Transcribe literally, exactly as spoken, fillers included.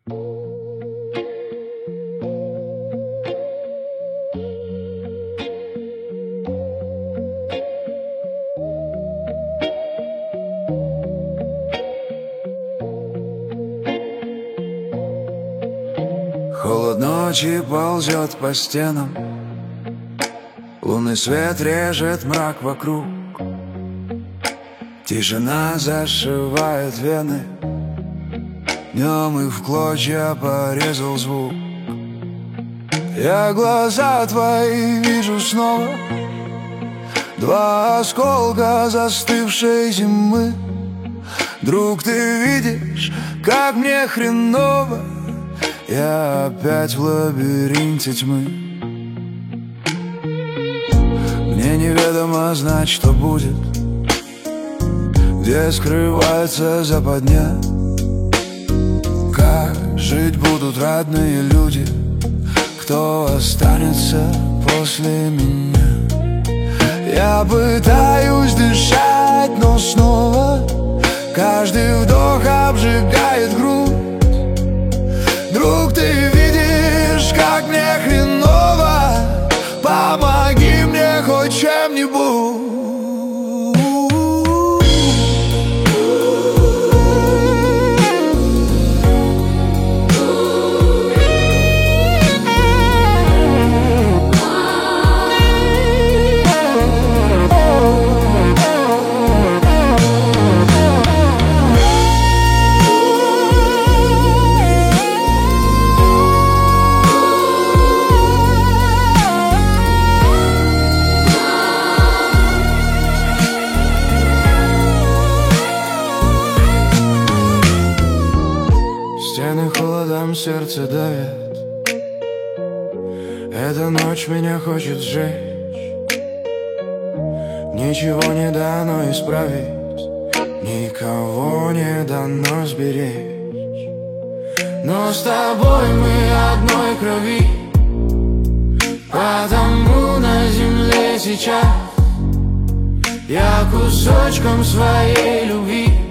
Холод ночи ползет по стенам, лунный свет режет мрак вокруг. Тишина зашивает вены, днем их в клочья порезал звук. Я глаза твои вижу снова, два осколка застывшей зимы. Друг, ты видишь, как мне хреново, я опять в лабиринте тьмы. Мне неведомо знать, что будет, где скрывается западня. Как жить будут родные люди, кто останется после меня? Я пытаюсь дышать, но снова каждый вдох обжигает грудь. Друг, ты видишь, как мне хреново, помоги мне хоть чем-нибудь. Стены холодом сердце давит, эта ночь меня хочет сжечь. Ничего не дано исправить, никого не дано сберечь. Но с тобой мы одной крови, потому на земле сейчас я кусочком своей любви